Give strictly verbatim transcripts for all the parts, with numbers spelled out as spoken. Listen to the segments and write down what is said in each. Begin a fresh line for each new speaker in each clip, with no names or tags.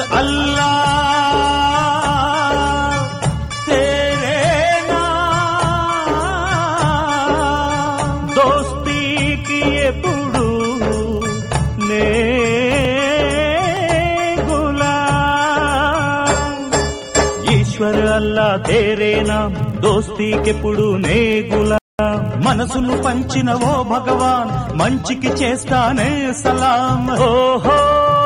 अल्लाह तेरे नाम दोस्ती की एपुडू ने गुलाम ईश्वर अल्लाह तेरे नाम दोस्ती के पुडू ने गुलाम మనసును పంచిన ఓ భగవాన్ మంచికి చేస్తానే సలాం ఓహో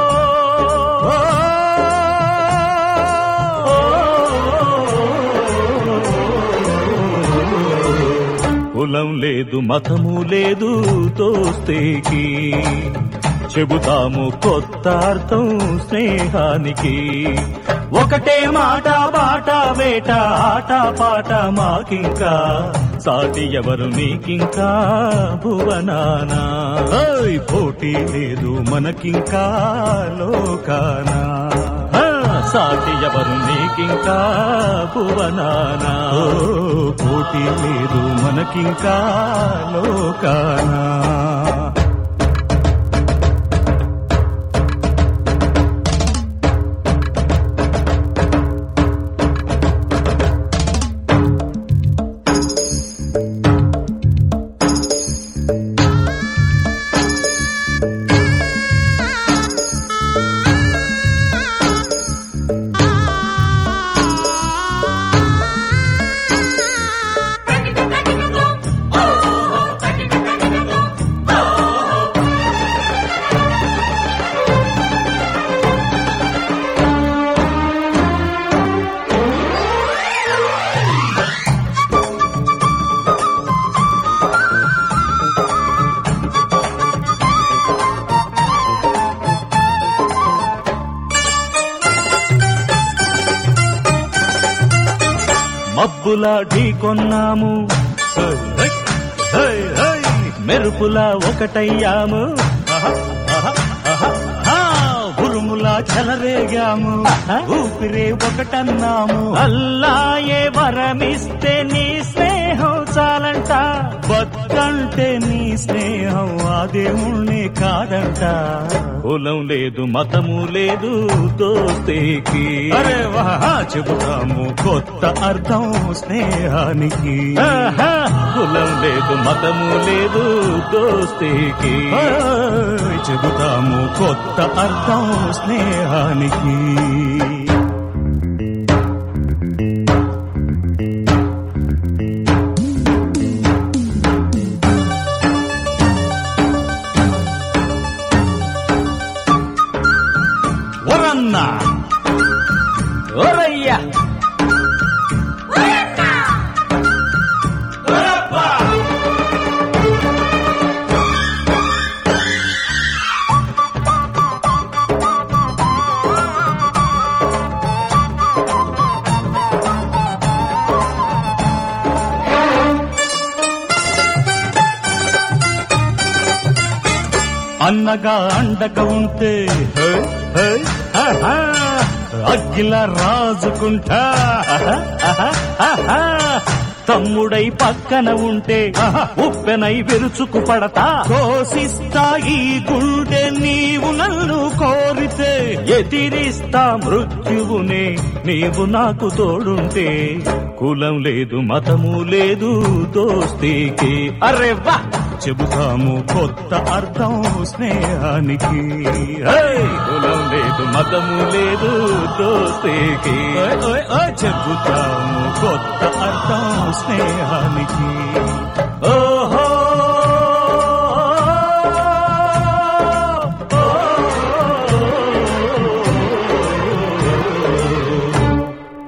కులం లేదు మతము లేదు దోస్తీకి చెబుతాము కొత్త అర్థం స్నేహానికి ఒకటే మాట బాట వేట ఆట పాట మాకింకా సాటి ఎవరు నీకింకా భువనానా పోటీ లేదు మనకింకా లోకానా సాటి ఎవరు నీకింకా భువనానా పోటీ లేదు మనకింకా లోకానా మబ్బులా ఢీకొన్నాము మెరుపులా ఒకటయ్యాము ఉరుములా చెలరేగాము ఊపిరే ఒకటన్నాము అల్లాయే వరమిస్తే నీ స్నేహం చాలంట బతుకంటే నీ స్నేహం ఆ దేవుణ్ణి కాదంట కులం లేదు మతము లేదు దోస్తీకి అరే వాహా చెబుతాము కొత్త అర్థం స్నేహానికి కులం లేదు మతము లేదు దోస్తీకి చెబుతాము కొత్త అర్థం స్నేహానికి ఒరన్నా ఒరయ్యా అన్నగా అండగా ఉంటే అగ్గిలా రాజుకుంటా తమ్ముడై పక్కన ఉంటే ఉప్పెనై విరుచుకు పడతా కోసిస్తా ఈ గుండె నీవు నన్ను కోరితే ఎదిరిస్తా మృత్యువునే నీవు నాకు తోడుంటే కులం లేదు మతము లేదు దోస్తీకి అరే వా చెబుతాము కొత్త అర్థం స్నేహానికి కులం లేదు మతము లేదు దోస్తీకి చెబుతాము కొత్త అర్థం స్నేహానికి ఓ